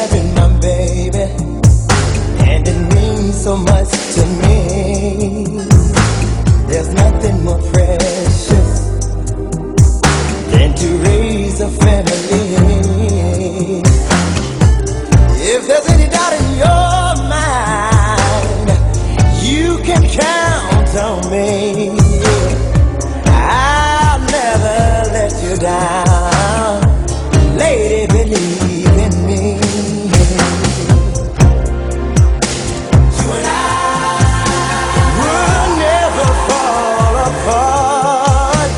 been my baby, and it means so much to me. There's nothing more precious than to raise a family. If there's any doubt in your mind, you can count on me. I'll never let you down. Lady, believe in me. You and I will never fall apart.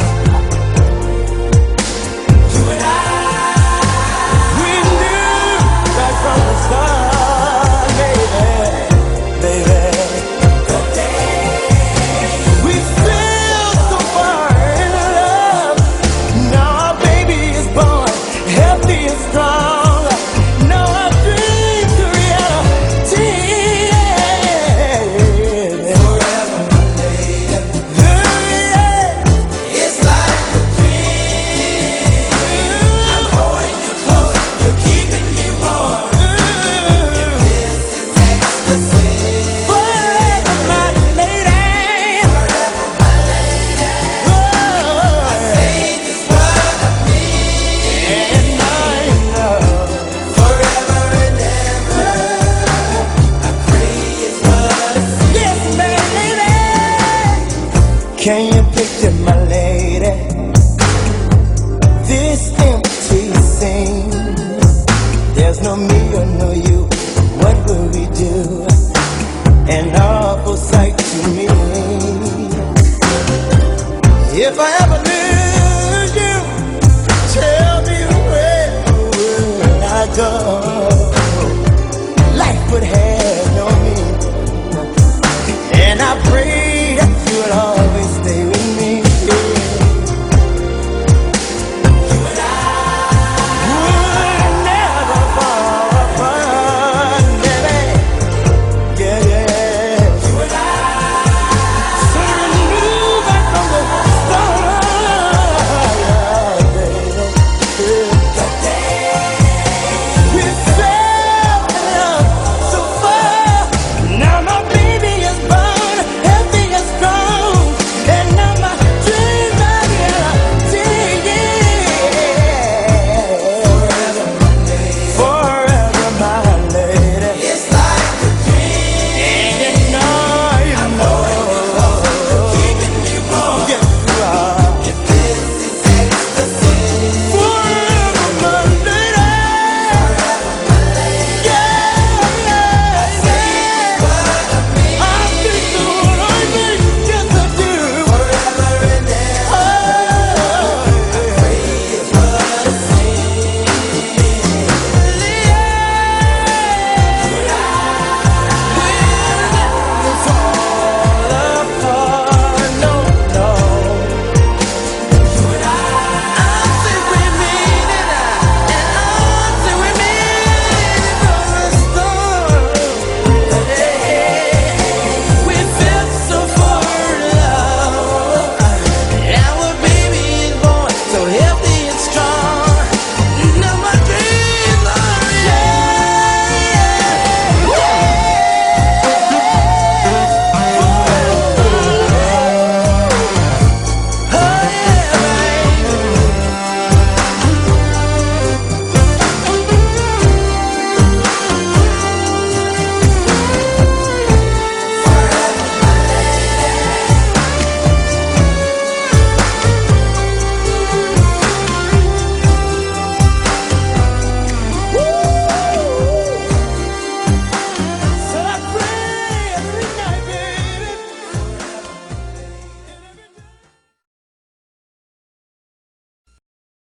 You and I, we knew right from the start, baby, baby. The day we feel so far in love. Now our baby is born, healthy and strong. Now our dreams are reality. Forever, my lady. It's like a dream. I'm holding you close, you're keeping me warm. Your kiss is ecstasy. Forever, my lady. Forever, my lady. I say this word of me, and I know forever and ever. I pray it's what I see. Yes, baby. Can you picture my lady? This empty scene. There's no me or no you. What will we do? An awful sight to me. If I ever lose you, tell me where will I go?